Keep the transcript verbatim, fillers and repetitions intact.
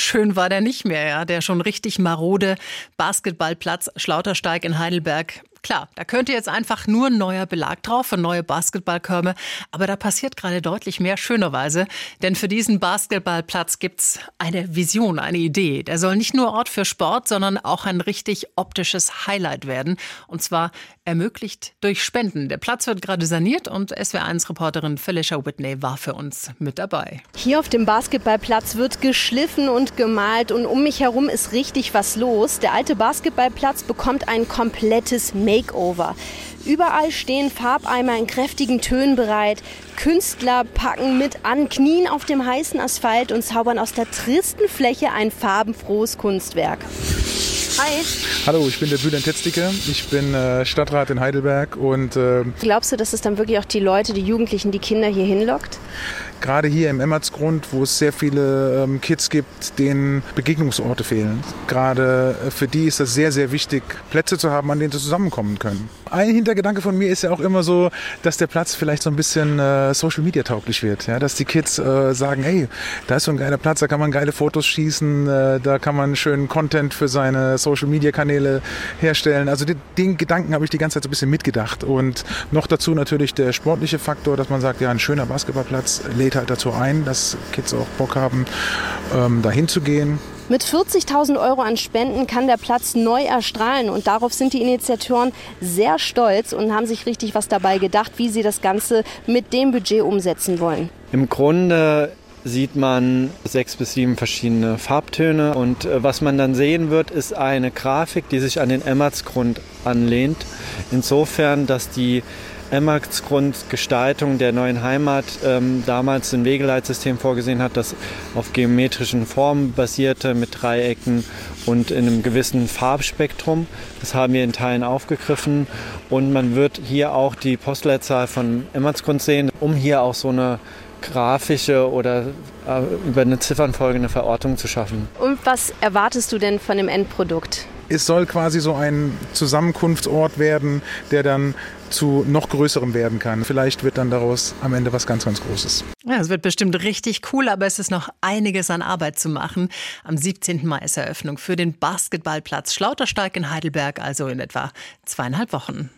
schön war der nicht mehr, ja. Der schon richtig marode Basketballplatz Schlautersteig in Heidelberg. Klar, da könnte jetzt einfach nur ein neuer Belag drauf und neue Basketballkörbe. Aber da passiert gerade deutlich mehr, schönerweise. Denn für diesen Basketballplatz gibt's eine Vision, eine Idee. Der soll nicht nur Ort für Sport, sondern auch ein richtig optisches Highlight werden. Und zwar ermöglicht durch Spenden. Der Platz wird gerade saniert und S W R eins Reporterin Felicia Whitney war für uns mit dabei. Hier auf dem Basketballplatz wird geschliffen und gemalt und um mich herum ist richtig was los. Der alte Basketballplatz bekommt ein komplettes Makeover. Überall stehen Farbeimer in kräftigen Tönen bereit. Künstler packen mit an, knien auf dem heißen Asphalt und zaubern aus der tristen Fläche ein farbenfrohes Kunstwerk. Hi. Hallo, ich bin der Bülent Tetzticke. Ich bin äh, Stadtrat in Heidelberg. Und, äh, Glaubst du, dass es dann wirklich auch die Leute, die Jugendlichen, die Kinder hier hinlockt? Gerade hier im Emmertsgrund, wo es sehr viele ähm, Kids gibt, denen Begegnungsorte fehlen. Gerade für die ist das sehr, sehr wichtig, Plätze zu haben, an denen sie zusammenkommen können. Ein Hintergedanke von mir ist ja auch immer so, dass der Platz vielleicht so ein bisschen äh, Social-Media-tauglich wird. Ja? Dass die Kids äh, sagen, hey, da ist so ein geiler Platz, da kann man geile Fotos schießen, äh, da kann man schönen Content für seine Social-Media-Kanäle herstellen. Also den, den Gedanken habe ich die ganze Zeit so ein bisschen mitgedacht. Und noch dazu natürlich der sportliche Faktor, dass man sagt, ja, ein schöner Basketballplatz lädt halt dazu ein, dass Kids auch Bock haben, ähm, dahin zu gehen. Mit vierzigtausend Euro an Spenden kann der Platz neu erstrahlen und darauf sind die Initiatoren sehr stolz und haben sich richtig was dabei gedacht, wie sie das Ganze mit dem Budget umsetzen wollen. Im Grunde sieht man sechs bis sieben verschiedene Farbtöne und äh, was man dann sehen wird, ist eine Grafik, die sich an den Emmertsgrund anlehnt. Insofern, dass die Emmertsgrund-Gestaltung der neuen Heimat ähm, damals ein Wegeleitsystem vorgesehen hat, das auf geometrischen Formen basierte, mit Dreiecken und in einem gewissen Farbspektrum. Das haben wir in Teilen aufgegriffen und man wird hier auch die Postleitzahl von Emmertsgrund sehen, um hier auch so eine grafische oder äh, über eine Ziffernfolge eine Verortung zu schaffen. Und was erwartest du denn von dem Endprodukt? Es soll quasi so ein Zusammenkunftsort werden, der dann zu noch größerem werden kann. Vielleicht wird dann daraus am Ende was ganz, ganz Großes. Ja, es wird bestimmt richtig cool, aber es ist noch einiges an Arbeit zu machen. Am siebzehnten Mai ist Eröffnung für den Basketballplatz Schlautersteig in Heidelberg, also in etwa zweieinhalb Wochen.